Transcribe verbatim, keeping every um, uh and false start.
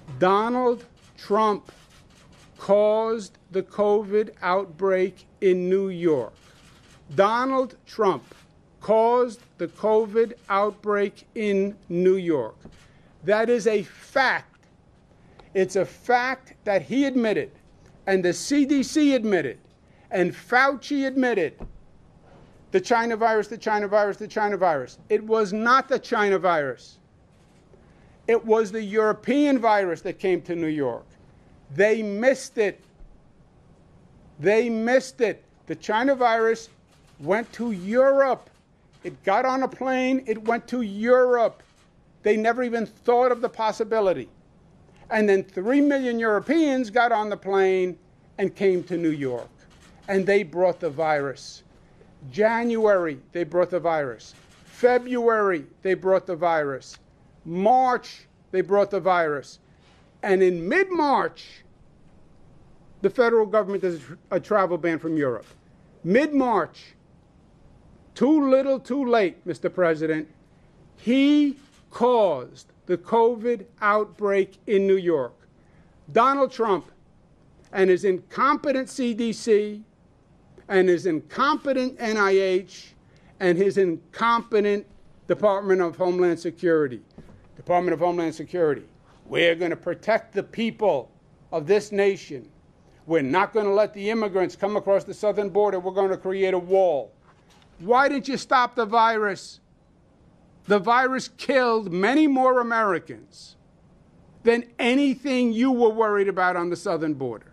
Donald Trump caused the COVID outbreak in New York. Donald Trump caused the COVID outbreak in New York. That is a fact. It's a fact that he admitted, and the C D C admitted, and Fauci admitted. The China virus, the China virus, the China virus. It was not the China virus. It was the European virus that came to New York. They missed it. They missed it. The China virus went to Europe. It got on a plane. It went to Europe. They never even thought of the possibility. And then three million Europeans got on the plane and came to New York. And they brought the virus. January, they brought the virus. February, they brought the virus. March, they brought the virus. And in mid-March, the federal government does a travel ban from Europe. Mid-March, too little, too late, Mister President. He caused the COVID outbreak in New York. Donald Trump and his incompetent C D C and his incompetent N I H and his incompetent Department of Homeland Security. Department of Homeland Security, we're going to protect the people of this nation. We're not going to let the immigrants come across the southern border. We're going to create a wall. Why didn't you stop the virus? The virus killed many more Americans than anything you were worried about on the southern border.